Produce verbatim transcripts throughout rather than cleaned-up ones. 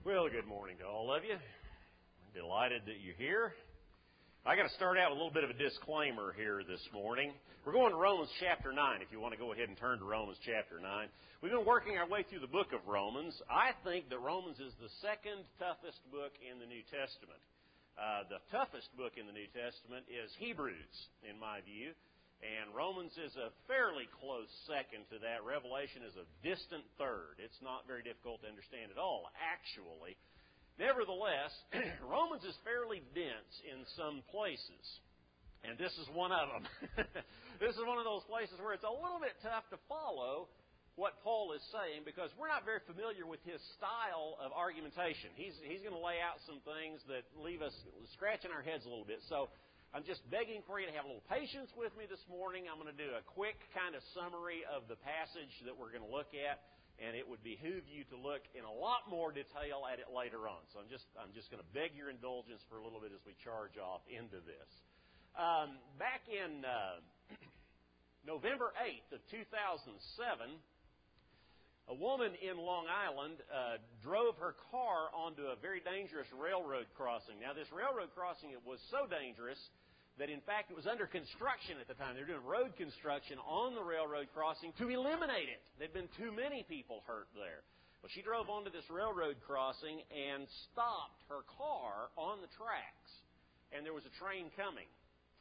Well, good morning to all of you. I'm delighted that you're here. I got to start out with a little bit of a disclaimer here this morning. We're going to Romans chapter nine, if you want to go ahead and turn to Romans chapter nine. We've been working our way through the book of Romans. I think that Romans is the second toughest book in the New Testament. Uh, the toughest book in the New Testament is Hebrews, in my view. And Romans is a fairly close second to that. Revelation is a distant third. It's not very difficult to understand at all, actually. Nevertheless, Romans is fairly dense in some places. And this is one of them. This is one of those places where it's a little bit tough to follow what Paul is saying because we're not very familiar with his style of argumentation. He's, he's going to lay out some things that leave us scratching our heads a little bit. So I'm just begging for you to have a little patience with me this morning. I'm going to do a quick kind of summary of the passage that we're going to look at, and it would behoove you to look in a lot more detail at it later on. So I'm just I'm just going to beg your indulgence for a little bit as we charge off into this. Um, back in uh, November eighth of two thousand seven, a woman in Long Island uh, drove her car onto a very dangerous railroad crossing. Now, this railroad crossing, it was so dangerous that, in fact, it was under construction at the time. They were doing road construction on the railroad crossing to eliminate it. There'd been too many people hurt there. Well, she drove onto this railroad crossing and stopped her car on the tracks, and there was a train coming.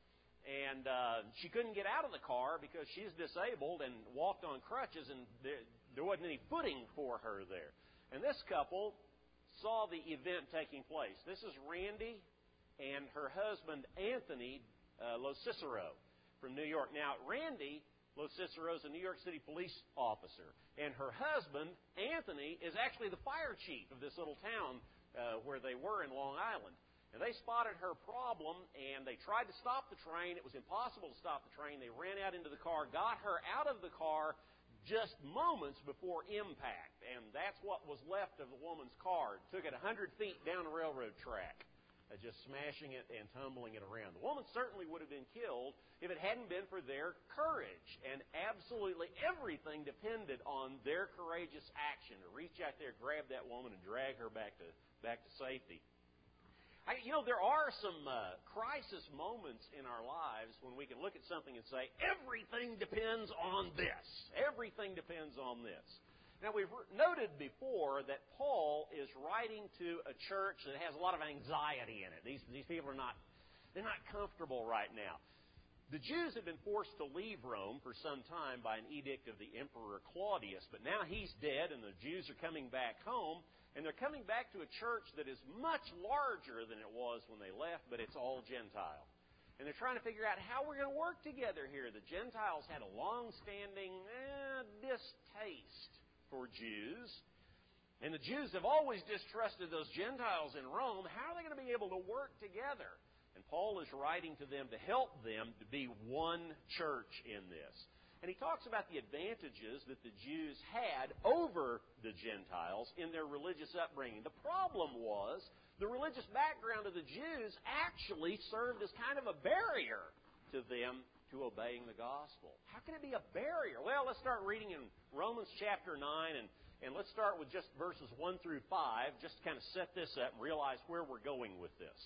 And uh, she couldn't get out of the car because she's disabled and walked on crutches, and there, there wasn't any footing for her there. And this couple saw the event taking place. This is Randy and her husband, Anthony uh, Lo Cicero from New York. Now, Randy Lo Cicero is a New York City police officer, and her husband, Anthony, is actually the fire chief of this little town uh, where they were in Long Island. And they spotted her problem, and they tried to stop the train. It was impossible to stop the train. They ran out into the car, got her out of the car just moments before impact. And that's what was left of the woman's car. It took it one hundred feet down the railroad track, uh, just smashing it and tumbling it around. The woman certainly would have been killed if it hadn't been for their courage. And absolutely everything depended on their courageous action to reach out there, grab that woman, and drag her back to, back to safety. I, you know, there are some uh, crisis moments in our lives when we can look at something and say, everything depends on this. Everything depends on this. Now, we've noted before that Paul is writing to a church that has a lot of anxiety in it. These, these people are not, they're not comfortable right now. The Jews had been forced to leave Rome for some time by an edict of the Emperor Claudius, but now he's dead and the Jews are coming back home. And they're coming back to a church that is much larger than it was when they left, but it's all Gentile. And they're trying to figure out how we're going to work together here. The Gentiles had a long-standing eh, distaste for Jews. And the Jews have always distrusted those Gentiles in Rome. How are they going to be able to work together? And Paul is writing to them to help them to be one church in this. And he talks about the advantages that the Jews had over the Gentiles in their religious upbringing. The problem was the religious background of the Jews actually served as kind of a barrier to them to obeying the gospel. How can it be a barrier? Well, let's start reading in Romans chapter nine, and, and let's start with just verses one through five, just to kind of set this up and realize where we're going with this.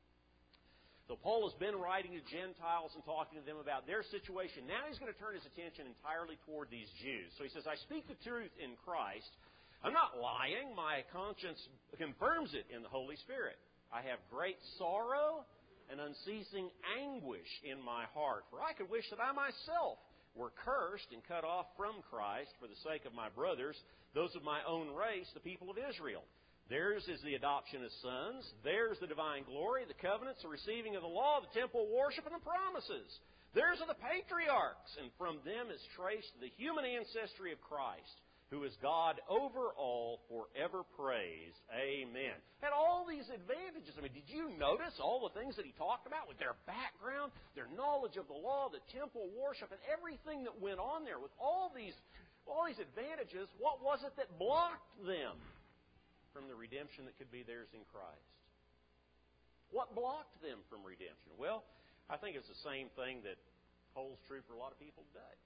So Paul has been writing to Gentiles and talking to them about their situation. Now he's going to turn his attention entirely toward these Jews. So he says, I speak the truth in Christ. I'm not lying. My conscience confirms it in the Holy Spirit. I have great sorrow and unceasing anguish in my heart. For I could wish that I myself were cursed and cut off from Christ for the sake of my brothers, those of my own race, the people of Israel. Theirs is the adoption as sons. Theirs the divine glory, the covenants, the receiving of the law, the temple worship, and the promises. Theirs are the patriarchs, and from them is traced the human ancestry of Christ, who is God over all, forever praised. Amen. Had all these advantages. I mean, did you notice all the things that he talked about with their background, their knowledge of the law, the temple worship, and everything that went on there with all these, all these advantages? What was it that blocked them from the redemption that could be theirs in Christ? What blocked them from redemption? Well, I think it's the same thing that holds true for a lot of people today.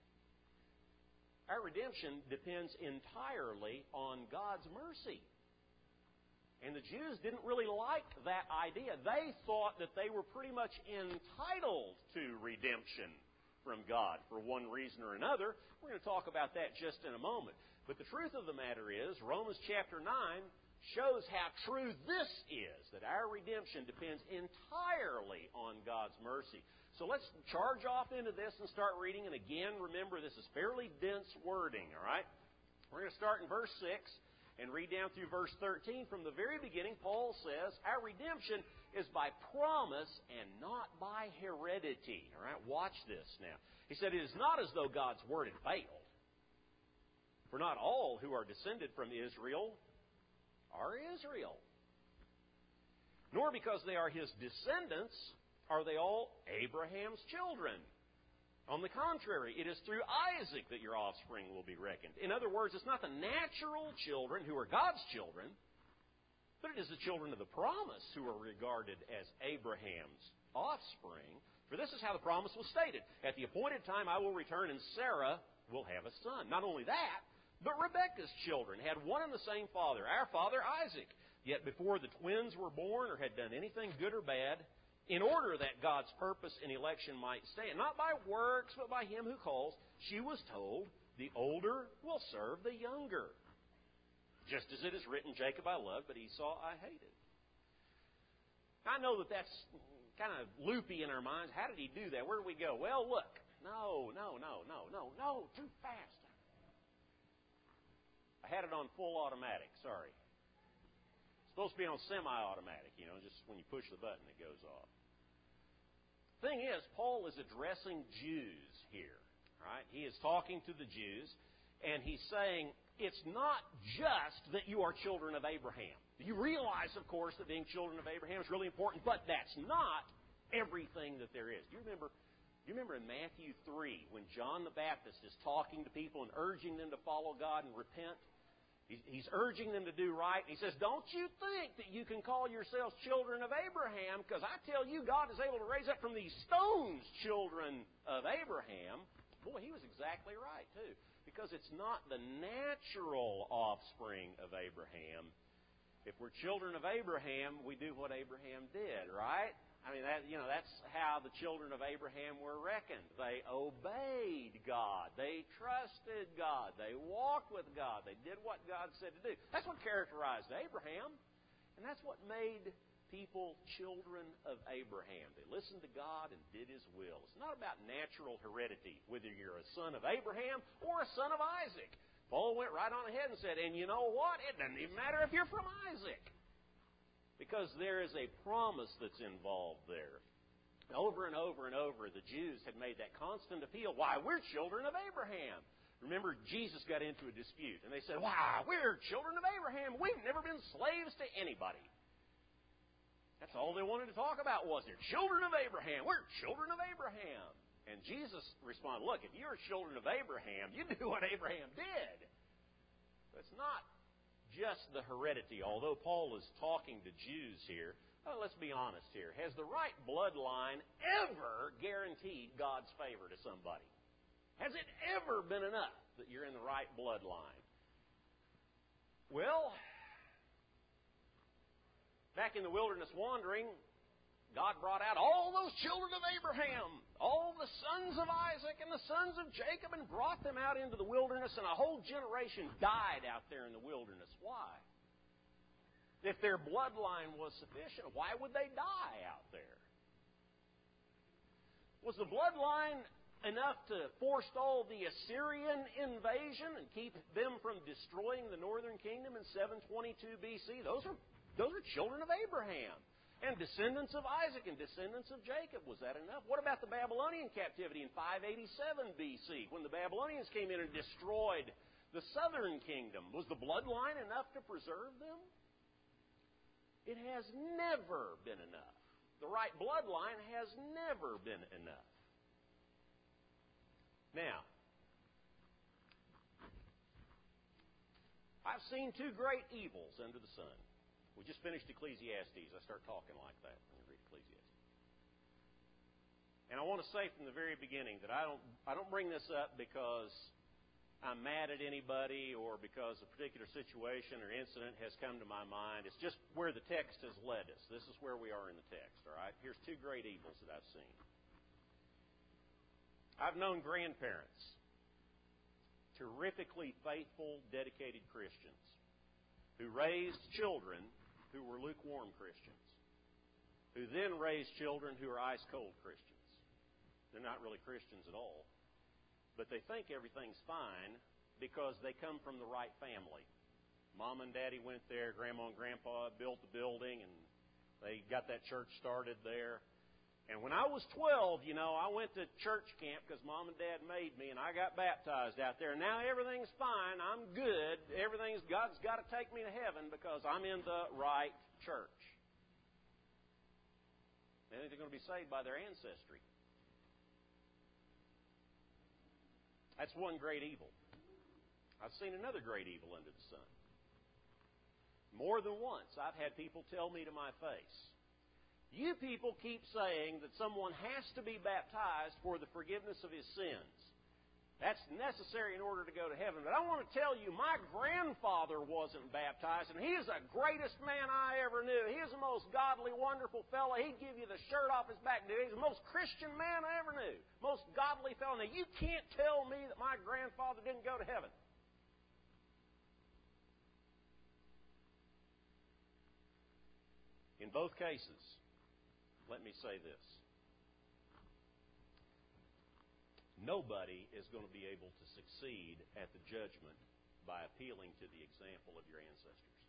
Our redemption depends entirely on God's mercy. And And the Jews didn't really like that idea. They thought that they were pretty much entitled to redemption from God for one reason or another. We're going to talk about that just in a moment. But the truth of the matter is, Romans chapter nine shows how true this is, that our redemption depends entirely on God's mercy. So let's charge off into this and start reading. And again, remember, this is fairly dense wording, all right? We're going to start in verse six and read down through verse thirteen. From the very beginning, Paul says, our redemption is by promise and not by heredity. All right, watch this now. He said, it is not as though God's word had failed. For not all who are descended from Israel are Israel. Nor because they are his descendants are they all Abraham's children. On the contrary, it is through Isaac that your offspring will be reckoned. In other words, it's not the natural children who are God's children, but it is the children of the promise who are regarded as Abraham's offspring. For this is how the promise was stated. At the appointed time I will return, and Sarah will have a son. Not only that, but Rebekah's children had one and the same father, our father Isaac. Yet before the twins were born or had done anything good or bad, in order that God's purpose in election might stand, not by works, but by him who calls, she was told, the older will serve the younger. Just as it is written, Jacob I loved, but Esau I hated. I know that that's kind of loopy in our minds. How did he do that? Where do we go? Well, look. No, no, no, no, no, no. Too fast. I had it on full automatic. Sorry. It's supposed to be on semi-automatic, you know, just when you push the button it goes off. Thing is, Paul is addressing Jews here, right? He is talking to the Jews, and he's saying, it's not just that you are children of Abraham. You realize, of course, that being children of Abraham is really important, but that's not everything that there is. Do you remember, do you remember in Matthew three, when John the Baptist is talking to people and urging them to follow God and repent? He's urging them to do right. He says, don't you think that you can call yourselves children of Abraham, because I tell you, God is able to raise up from these stones children of Abraham. Boy, he was exactly right, too, because it's not the natural offspring of Abraham. If we're children of Abraham, we do what Abraham did, right? I mean, that, you know, that's how the children of Abraham were reckoned. They obeyed God. They trusted God. They walked with God. They did what God said to do. That's what characterized Abraham. And that's what made people children of Abraham. They listened to God and did His will. It's not about natural heredity, whether you're a son of Abraham or a son of Isaac. Paul went right on ahead and said, and you know what? It doesn't even matter if you're from Isaac, because there is a promise that's involved there. Over and over and over, the Jews had made that constant appeal, why, we're children of Abraham. Remember, Jesus got into a dispute, and they said, why, we're children of Abraham. We've never been slaves to anybody. That's all they wanted to talk about was, they're children of Abraham. We're children of Abraham. And Jesus responded, look, if you're children of Abraham, you do what Abraham did. But it's not just the heredity. Although Paul is talking to Jews here, well, let's be honest here. Has the right bloodline ever guaranteed God's favor to somebody? Has it ever been enough that you're in the right bloodline? Well, back in the wilderness wandering, God brought out all those children of Abraham, all the sons of Isaac and the sons of Jacob, and brought them out into the wilderness, and a whole generation died out there in the wilderness. Why? If their bloodline was sufficient, why would they die out there? Was the bloodline enough to forestall the Assyrian invasion and keep them from destroying the northern kingdom in seven twenty-two B C? Those are, those are children of Abraham. And descendants of Isaac and descendants of Jacob. Was that enough? What about the Babylonian captivity in five eighty-seven B C, when the Babylonians came in and destroyed the southern kingdom? Was the bloodline enough to preserve them? It has never been enough. The right bloodline has never been enough. Now, I've seen two great evils under the sun. We just finished Ecclesiastes. I start talking like that when you read Ecclesiastes. And I want to say from the very beginning that I don't I don't bring this up because I'm mad at anybody or because a particular situation or incident has come to my mind. It's just where the text has led us. This is where we are in the text, all right? Here's two great evils that I've seen. I've known grandparents, terrifically faithful, dedicated Christians, who raised children who were lukewarm Christians, who then raised children who are ice-cold Christians. They're not really Christians at all. But they think everything's fine because they come from the right family. Mom and Daddy went there, Grandma and Grandpa built the building, and they got that church started there. And when I was twelve, you know, I went to church camp because Mom and Dad made me, and I got baptized out there. And now everything's fine. I'm good. Everything's God's got to take me to heaven because I'm in the right church. They think they're going to be saved by their ancestry. That's one great evil. I've seen another great evil under the sun. More than once, I've had people tell me to my face, you people keep saying that someone has to be baptized for the forgiveness of his sins. That's necessary in order to go to heaven. But I want to tell you, my grandfather wasn't baptized, and he is the greatest man I ever knew. He is the most godly, wonderful fellow. He'd give you the shirt off his back. He's the most Christian man I ever knew. Most godly fellow. Now, you can't tell me that my grandfather didn't go to heaven. In both cases, let me say this. Nobody is going to be able to succeed at the judgment by appealing to the example of your ancestors.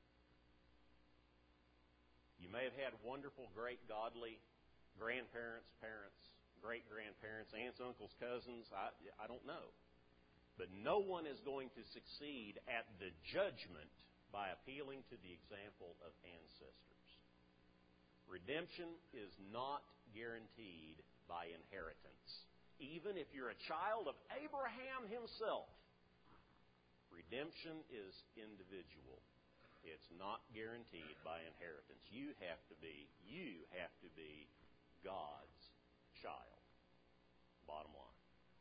You may have had wonderful, great, godly grandparents, parents, great-grandparents, aunts, uncles, cousins. I, I don't know. But no one is going to succeed at the judgment by appealing to the example of ancestors. Redemption is not guaranteed by inheritance. Even if you're a child of Abraham himself, redemption is individual. It's not guaranteed by inheritance. You have to be, you have to be God's child. Bottom line.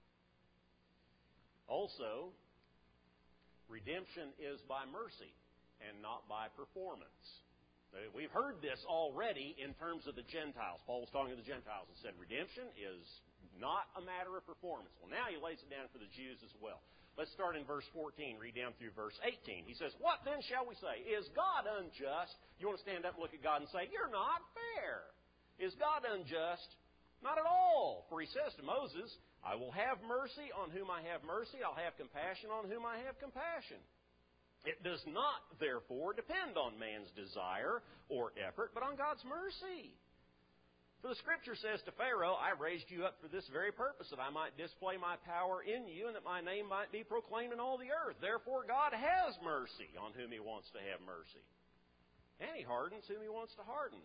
Also, redemption is by mercy and not by performance. We've heard this already in terms of the Gentiles. Paul was talking to the Gentiles and said redemption is not a matter of performance. Well, now he lays it down for the Jews as well. Let's start in verse fourteen, read down through verse eighteen. He says, what then shall we say? Is God unjust? You want to stand up and look at God and say, you're not fair. Is God unjust? Not at all. For he says to Moses, I will have mercy on whom I have mercy. I'll have compassion on whom I have compassion. It does not, therefore, depend on man's desire or effort, but on God's mercy. For the Scripture says to Pharaoh, I raised you up for this very purpose, that I might display my power in you, and that my name might be proclaimed in all the earth. Therefore, God has mercy on whom He wants to have mercy. And He hardens whom He wants to harden.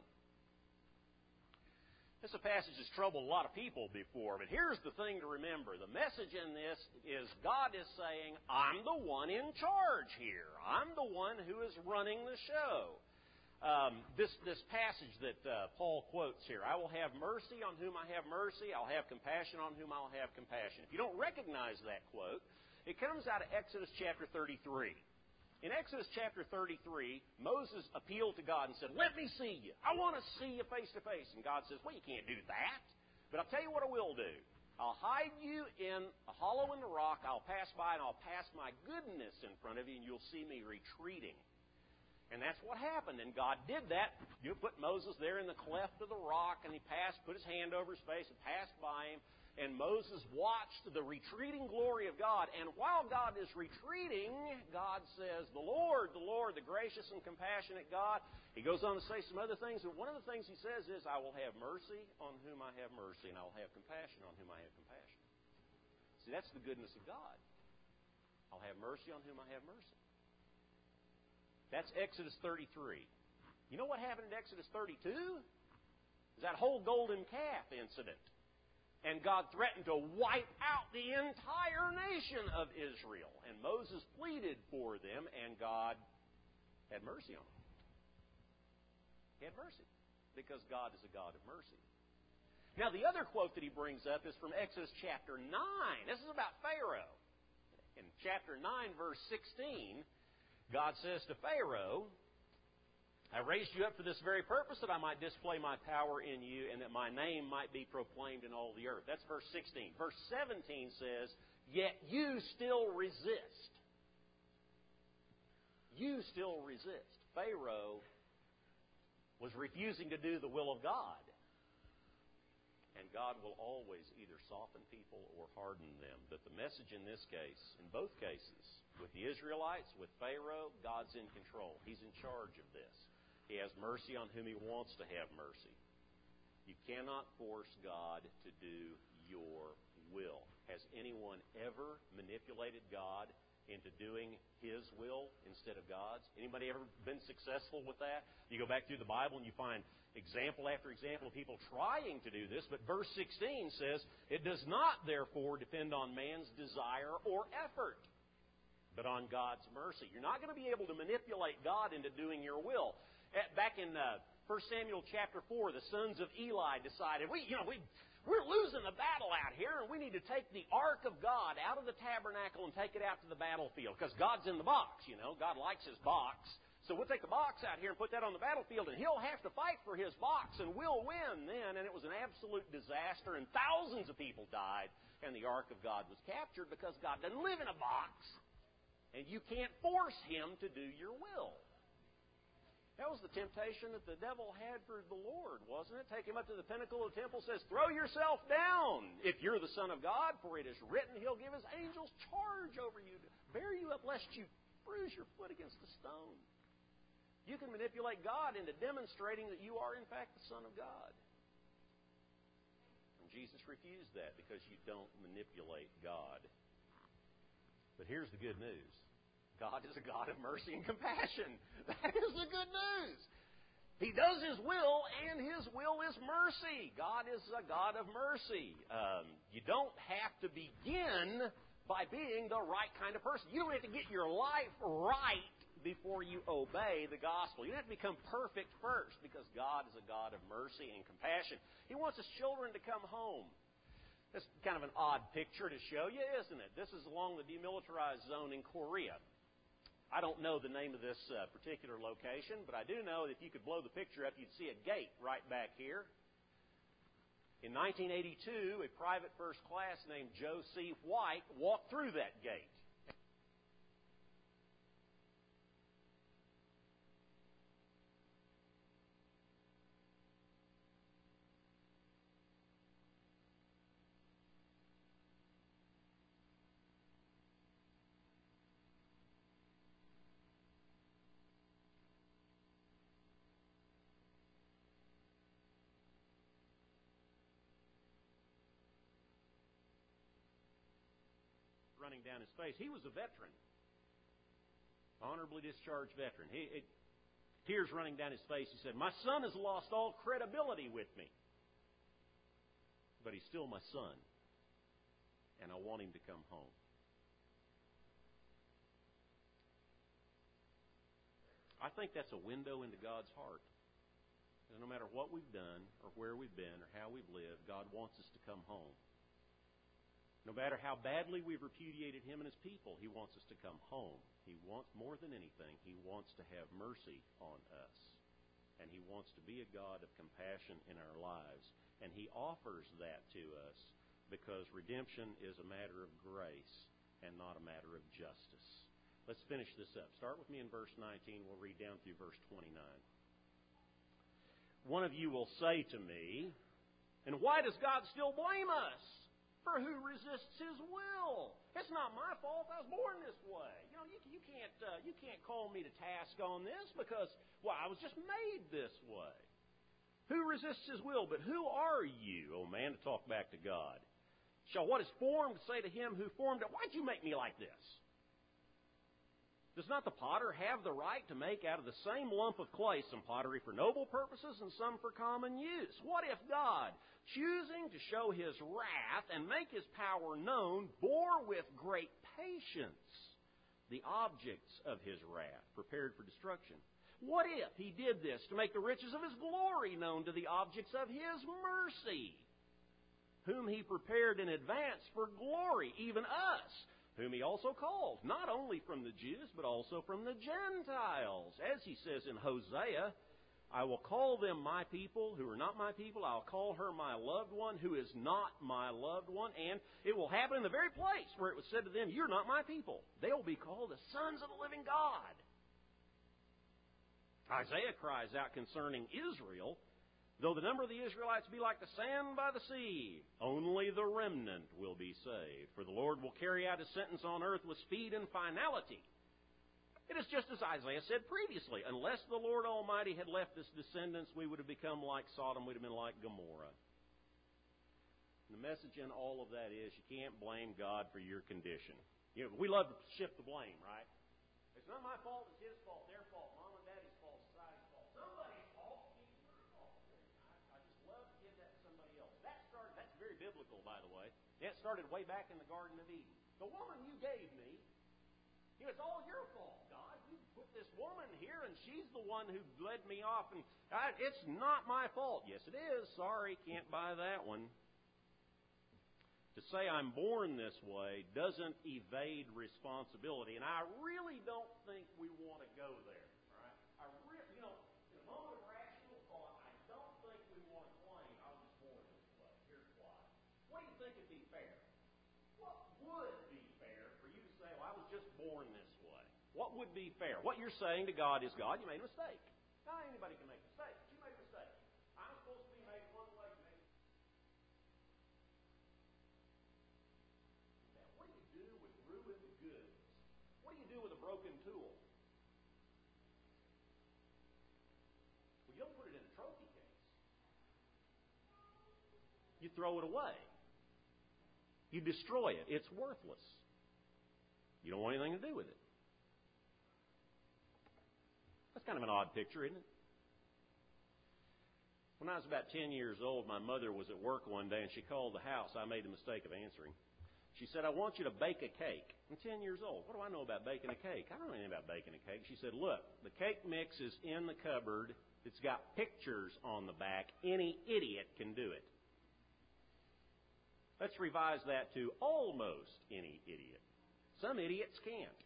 This is a passage that's troubled a lot of people before, but here's the thing to remember. The message in this is God is saying, I'm the one in charge here. I'm the one who is running the show. Um, this, this passage that uh, Paul quotes here, I will have mercy on whom I have mercy. I'll have compassion on whom I'll have compassion. If you don't recognize that quote, it comes out of Exodus chapter thirty-three. In Exodus chapter thirty-three, Moses appealed to God and said, let me see you. I want to see you face to face. And God says, well, you can't do that. But I'll tell you what I will do. I'll hide you in a hollow in the rock. I'll pass by and I'll pass my goodness in front of you and you'll see me retreating. And that's what happened. And God did that. You put Moses there in the cleft of the rock and he passed, put his hand over his face and passed by him. And Moses watched the retreating glory of God. And while God is retreating, God says, the Lord, the Lord, the gracious and compassionate God. He goes on to say some other things. But one of the things he says is, I will have mercy on whom I have mercy, and I will have compassion on whom I have compassion. See, that's the goodness of God. I'll have mercy on whom I have mercy. That's Exodus thirty-three. You know what happened in Exodus thirty-two? Is that whole golden calf incident. And God threatened to wipe out the entire nation of Israel. And Moses pleaded for them, and God had mercy on them. He had mercy, because God is a God of mercy. Now, the other quote that he brings up is from Exodus chapter nine. This is about Pharaoh. In chapter nine, verse sixteen, God says to Pharaoh, I raised you up for this very purpose, that I might display my power in you, and that my name might be proclaimed in all the earth. That's verse sixteen. Verse seventeen says, yet you still resist. You still resist. Pharaoh was refusing to do the will of God. And God will always either soften people or harden them. But the message in this case, in both cases, with the Israelites, with Pharaoh, God's in control. He's in charge of this. He has mercy on whom He wants to have mercy. You cannot force God to do your will. Has anyone ever manipulated God into doing His will instead of God's? Anybody ever been successful with that? You go back through the Bible and you find example after example of people trying to do this, but verse sixteen says, it does not therefore depend on man's desire or effort, but on God's mercy. You're not going to be able to manipulate God into doing your will. Back in uh, First Samuel chapter four, the sons of Eli decided, we, you know, we, we're losing the battle out here, and we need to take the ark of God out of the tabernacle and take it out to the battlefield, because God's in the box, you know. God likes His box. So we'll take the box out here and put that on the battlefield, and He'll have to fight for His box, and we'll win then. And it was an absolute disaster, and thousands of people died, and the ark of God was captured, because God doesn't live in a box, and you can't force Him to do your will. That was the temptation that the devil had for the Lord, wasn't it? Take Him up to the pinnacle of the temple, says, throw yourself down if you're the Son of God, for it is written, He'll give His angels charge over you to bear you up, lest you bruise your foot against the stone. You can manipulate God into demonstrating that you are, in fact, the Son of God. And Jesus refused that, because you don't manipulate God. But here's the good news. God is a God of mercy and compassion. That is the good news. He does His will, and His will is mercy. God is a God of mercy. Um, you don't have to begin by being the right kind of person. You don't have to get your life right before you obey the gospel. You don't have to become perfect first, because God is a God of mercy and compassion. He wants His children to come home. That's kind of an odd picture to show you, isn't it? This is along the demilitarized zone in Korea. I don't know the name of this uh, particular location, but I do know that if you could blow the picture up, you'd see a gate right back here. In nineteen eighty-two, a private first class named Joe C. White walked through that gate. Running down his face. He was a veteran, honorably discharged veteran. He, it, tears running down his face. He said, my son has lost all credibility with me, but he's still my son, and I want him to come home. I think that's a window into God's heart. And no matter what we've done or where we've been or how we've lived, God wants us to come home. No matter how badly we've repudiated Him and His people, He wants us to come home. He wants, more than anything, He wants to have mercy on us. And He wants to be a God of compassion in our lives. And He offers that to us because redemption is a matter of grace and not a matter of justice. Let's finish this up. Start with me in verse nineteen. We'll read down through verse twenty-nine. One of you will say to me, and why does God still blame us? For who resists His will? It's not my fault. I was born this way. You know, you, you can't uh, you can't call me to task on this because, well, I was just made this way. Who resists His will? But who are you, O man, to talk back to God? Shall what is formed say to him who formed it, why'd you make me like this? Does not the potter have the right to make out of the same lump of clay some pottery for noble purposes and some for common use? What if God, choosing to show His wrath and make His power known, bore with great patience the objects of His wrath, prepared for destruction? What if He did this to make the riches of His glory known to the objects of His mercy, whom He prepared in advance for glory, even us, whom he also called, not only from the Jews, but also from the Gentiles. As he says in Hosea, I will call them my people who are not my people. I'll call her my loved one who is not my loved one. And it will happen in the very place where it was said to them, you're not my people. They'll be called the sons of the living God. Isaiah cries out concerning Israel, though the number of the Israelites be like the sand by the sea, only the remnant will be saved. For the Lord will carry out his sentence on earth with speed and finality. It is just as Isaiah said previously. Unless the Lord Almighty had left us descendants, we would have become like Sodom, we'd have been like Gomorrah. And the message in all of that is you can't blame God for your condition. You know, we love to shift the blame, right? It's not my fault, it's his fault, their fault, mom and daddy's fault, society's fault. Somebody's fault, it's your fault. I, I just love to give that to somebody else. That started, that's very biblical, by the way. That started way back in the Garden of Eden. The woman you gave me, you know, it's all your fault, God. You put this woman here, and she's the one who led me off. And I, it's not my fault. Yes, it is. Sorry, can't buy that one. To say I'm born this way doesn't evade responsibility, and I really don't think we want to go there. Right? I re- you know, in a moment of rational thought, I don't think we want to claim I was born this way. Here's why. What do you think would be fair? What would be fair for you to say, well, I was just born this way? What would be fair? What you're saying to God is, God, you made a mistake. Now, anybody can make mistakes. You made a mistake. I'm supposed to be made one way. What do you do with ruined goods? What do you do with a broken tool? Well, you don't put it in a trophy case. You throw it away. You destroy it. It's worthless. You don't want anything to do with it. That's kind of an odd picture, isn't it? When I was about ten years old, my mother was at work one day and she called the house. I made the mistake of answering. She said, I want you to bake a cake. I'm ten years old. What do I know about baking a cake? I don't know anything about baking a cake. She said, look, the cake mix is in the cupboard. It's got pictures on the back. Any idiot can do it. Let's revise that to almost any idiot. Some idiots can't.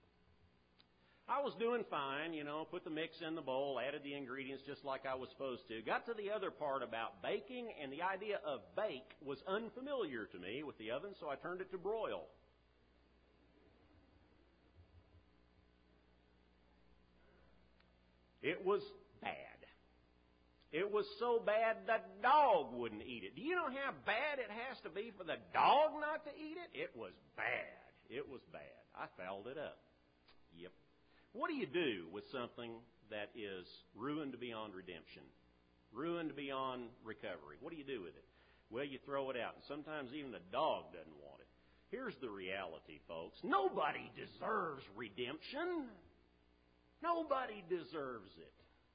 I was doing fine, you know, put the mix in the bowl, added the ingredients just like I was supposed to. Got to the other part about baking, and the idea of bake was unfamiliar to me with the oven, so I turned it to broil. It was bad. It was so bad the dog wouldn't eat it. Do you know how bad it has to be for the dog not to eat it? It was bad. It was bad. I fouled it up. Yep. What do you do with something that is ruined beyond redemption, ruined beyond recovery? What do you do with it? Well, you throw it out, and sometimes even the dog doesn't want it. Here's the reality, folks. Nobody deserves redemption. Nobody deserves it.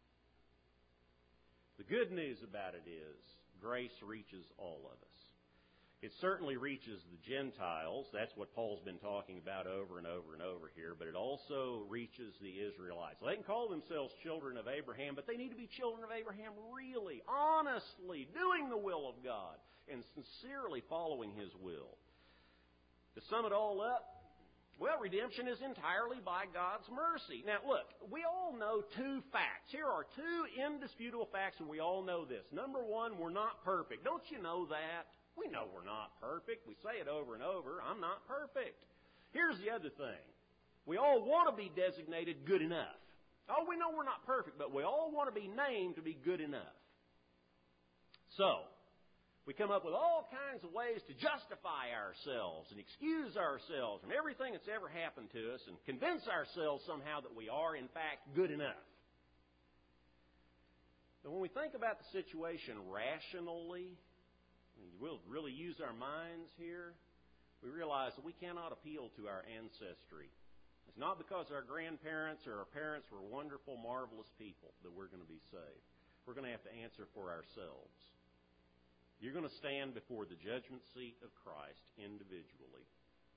The good news about it is grace reaches all of us. It certainly reaches the Gentiles. That's what Paul's been talking about over and over and over here. But it also reaches the Israelites. They can call themselves children of Abraham, but they need to be children of Abraham really, honestly, doing the will of God and sincerely following His will. To sum it all up, well, redemption is entirely by God's mercy. Now, look, we all know two facts. Here are two indisputable facts, and we all know this. Number one, we're not perfect. Don't you know that? We know we're not perfect. We say it over and over. I'm not perfect. Here's the other thing. We all want to be designated good enough. Oh, we know we're not perfect, but we all want to be named to be good enough. So, we come up with all kinds of ways to justify ourselves and excuse ourselves from everything that's ever happened to us and convince ourselves somehow that we are, in fact, good enough. But when we think about the situation rationally, we'll really use our minds here, we realize that we cannot appeal to our ancestry. It's not because our grandparents or our parents were wonderful, marvelous people that we're going to be saved. We're going to have to answer for ourselves. You're going to stand before the judgment seat of Christ individually.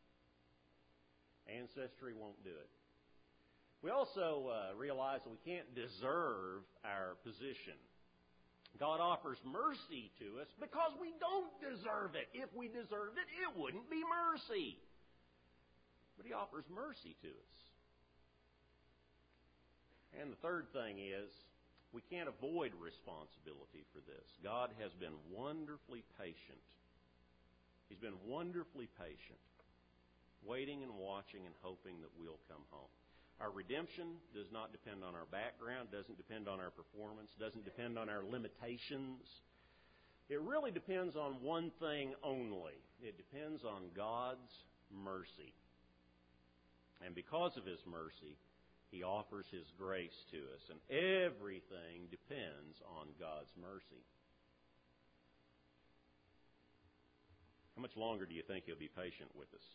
Ancestry won't do it. We also uh, realize that we can't deserve our position. God offers mercy to us because we don't deserve it. If we deserved it, it wouldn't be mercy. but He offers mercy to us. And the third thing is, we can't avoid responsibility for this. God has been wonderfully patient. He's been wonderfully patient, waiting and watching and hoping that we'll come home. Our redemption does not depend on our background, doesn't depend on our performance, doesn't depend on our limitations. It really depends on one thing only. It depends on God's mercy. And because of His mercy, He offers His grace to us. And everything depends on God's mercy. How much longer do you think He'll be patient with us?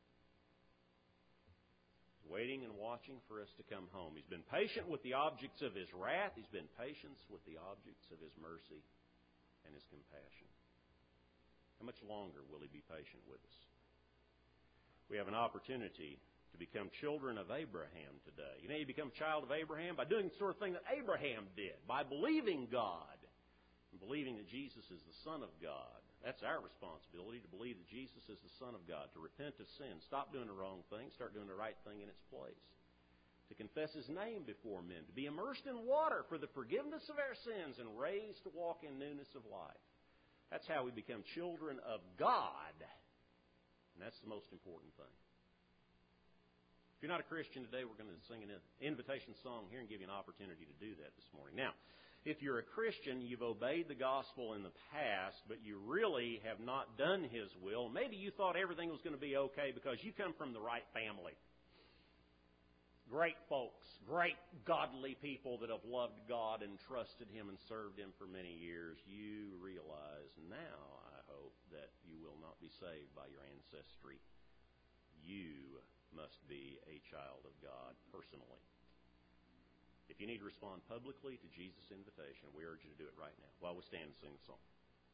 He's waiting and watching for us to come home. He's been patient with the objects of His wrath. He's been patient with the objects of His mercy and His compassion. How much longer will He be patient with us? We have an opportunity to become children of Abraham today. You know, you become a child of Abraham by doing the sort of thing that Abraham did, by believing God and believing that Jesus is the Son of God. That's our responsibility, to believe that Jesus is the Son of God, to repent of sin, stop doing the wrong thing, start doing the right thing in its place, to confess His name before men, to be immersed in water for the forgiveness of our sins and raised to walk in newness of life. That's how we become children of God, and that's the most important thing. If you're not a Christian today, we're going to sing an invitation song here and give you an opportunity to do that this morning. Now, if you're a Christian, you've obeyed the gospel in the past, but you really have not done His will. Maybe you thought everything was going to be okay because you come from the right family. Great folks, great godly people that have loved God and trusted Him and served Him for many years. You realize now, I hope, that you will not be saved by your ancestry. You must be a child of God personally. If you need to respond publicly to Jesus' invitation, we urge you to do it right now while we stand and sing the song.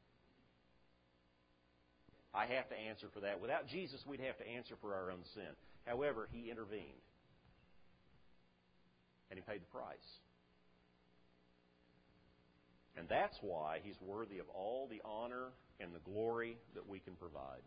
I have to answer for that. Without Jesus, we'd have to answer for our own sin. However, He intervened. And He paid the price. And that's why He's worthy of all the honor and the glory that we can provide.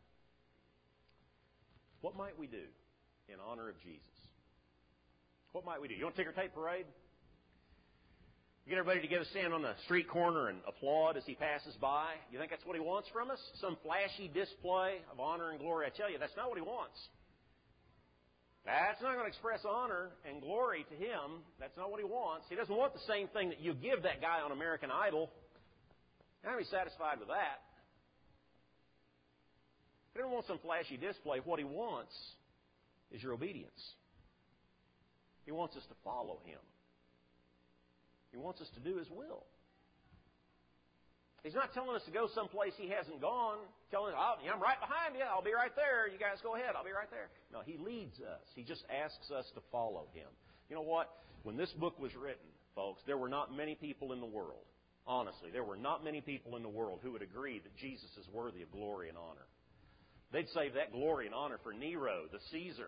What might we do in honor of Jesus? What might we do? You want a ticker tape parade? Get everybody together, stand on the street corner and applaud as He passes by. You think that's what He wants from us? Some flashy display of honor and glory? I tell you, that's not what He wants. That's not going to express honor and glory to Him. That's not what He wants. He doesn't want the same thing that you give that guy on American Idol. How are you satisfied with that? He doesn't want some flashy display. What He wants is your obedience. He wants us to follow Him. He wants us to do His will. He's not telling us to go someplace He hasn't gone, telling us, oh, I'm right behind you, I'll be right there, you guys go ahead, I'll be right there. No, He leads us. He just asks us to follow Him. You know what? When this book was written, folks, there were not many people in the world, honestly, there were not many people in the world who would agree that Jesus is worthy of glory and honor. They'd save that glory and honor for Nero, the Caesar.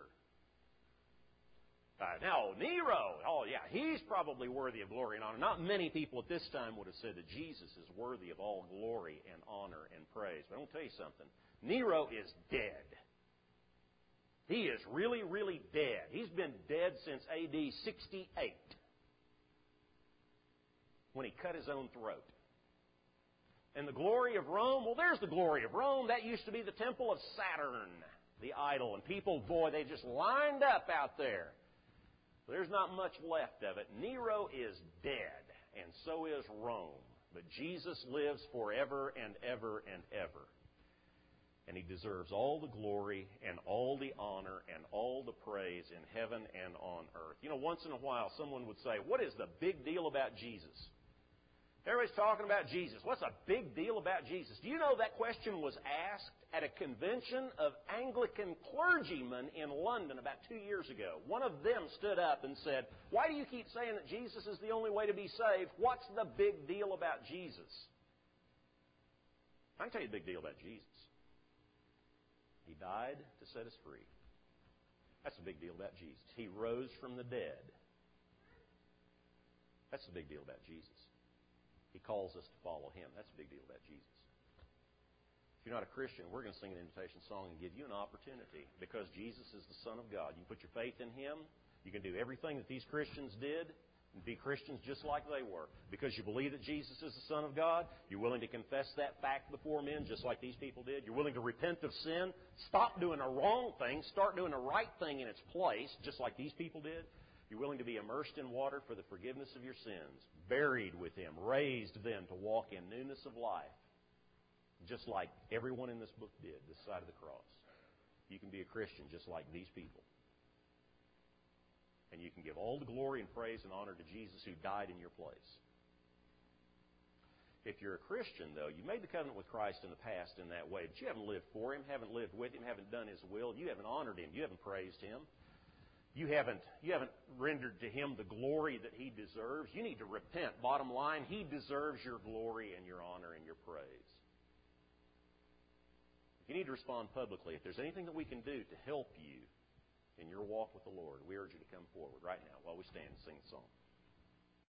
Uh, now, Nero, oh yeah, he's probably worthy of glory and honor. Not many people at this time would have said that Jesus is worthy of all glory and honor and praise. But I'm going to tell you something. Nero is dead. He is really, really dead. He's been dead since A D sixty-eight, when he cut his own throat. And the glory of Rome, well, there's the glory of Rome. That used to be the temple of Saturn, the idol. And people, boy, they just lined up out there. There's not much left of it. Nero is dead, and so is Rome. But Jesus lives forever and ever and ever. And He deserves all the glory and all the honor and all the praise in heaven and on earth. You know, once in a while someone would say, what is the big deal about Jesus? Everybody's talking about Jesus. What's a big deal about Jesus? Do you know that question was asked at a convention of Anglican clergymen in London about two years ago? One of them stood up and said, why do you keep saying that Jesus is the only way to be saved? What's the big deal about Jesus? I can tell you the big deal about Jesus. He died to set us free. That's the big deal about Jesus. He rose from the dead. That's the big deal about Jesus. He calls us to follow Him. That's a big deal about Jesus. If If you're not a Christian, we're going to sing an invitation song and give you an opportunity. Because Jesus is the Son of God. You can put your faith in Him. You can do everything that these Christians did and be Christians just like they were. Because you believe that Jesus is the Son of God, you're willing to confess that fact before men just like these people did. You're willing to repent of sin, stop doing a wrong thing, start doing the right thing in its place just like these people did. You're willing to be immersed in water for the forgiveness of your sins, buried with Him, raised then to walk in newness of life, just like everyone in this book did, this side of the cross. You can be a Christian just like these people. And you can give all the glory and praise and honor to Jesus who died in your place. If you're a Christian, though, you made the covenant with Christ in the past in that way, but you haven't lived for Him, haven't lived with Him, haven't done His will, you haven't honored Him, you haven't praised Him, you haven't, you haven't rendered to Him the glory that He deserves, you need to repent. Bottom line, He deserves your glory and your honor and your praise. You need to respond publicly. If there's anything that we can do to help you in your walk with the Lord, we urge you to come forward right now while we stand and sing the song.